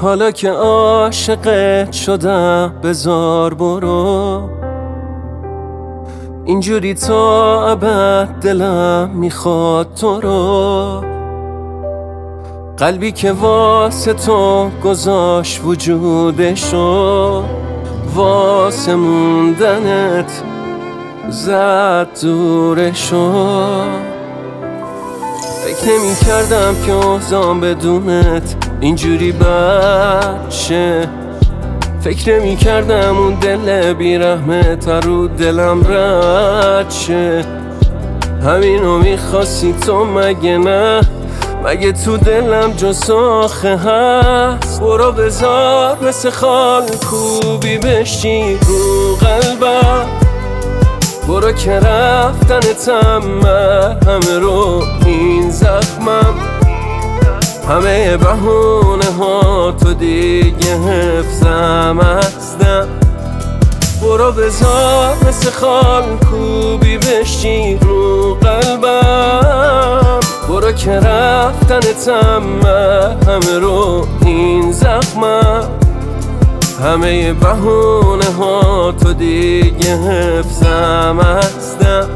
حالا که عاشقت شدم بذار برو، اینجوری تا ابد دلم میخواد تو رو. قلبی که واسه تو گذاشت وجودشو، واسه موندنت زد دورشو. فکر نمی کردم که اوضاع بدونت اینجوری بد شه. فکر نمی کردم اون دل بیرحمت رو دلم رد شه. همینو میخواستی تو مگه نه؟ مگه تو دلم جز آخه هست؟ برو بذار مثل خال کوبی بشی رو قلبم. برو که رفتنتم همه رو این زخمم. همه بهونه ها تو دیگه حفظم ازدم. برو بذار مثل خال کوبی بشی رو قلبم. برو که رفتنتم همه رو این زخمم. همه بهونه ها تو دیگه حفظم ازدم.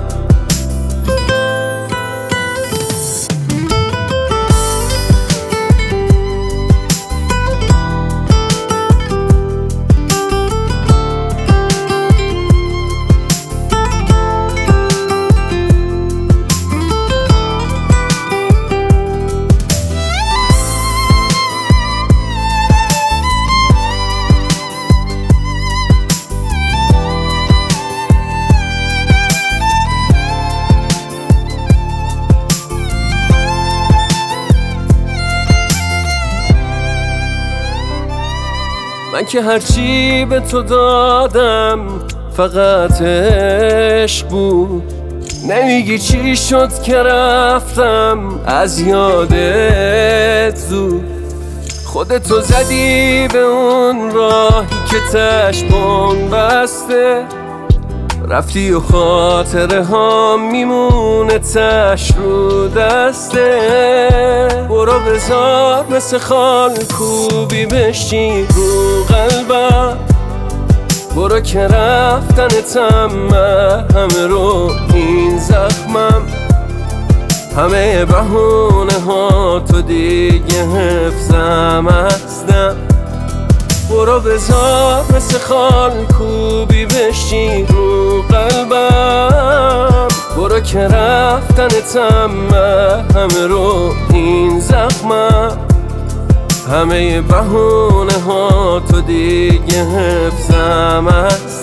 من که هرچی به تو دادم فقط عشق بود. نمیگی چی شد که رفتم از یادت زود. خودتو زدی به اون راهی که چشمم بسته. رفتی و خاطره ها میمونه تش رو دسته. برو بذار مثل خال کوبی بشی رو قلبم. برو که رفتنتم همه رو این زخمم. همه بهونه ها تو دیگه حفظم ازدم. برو بذار مثل خال کوبی بشی رو قلبم. برو که رفتنتم همه رو این زخمم. همه بهونه ها تو دیگه حفظم ازدم.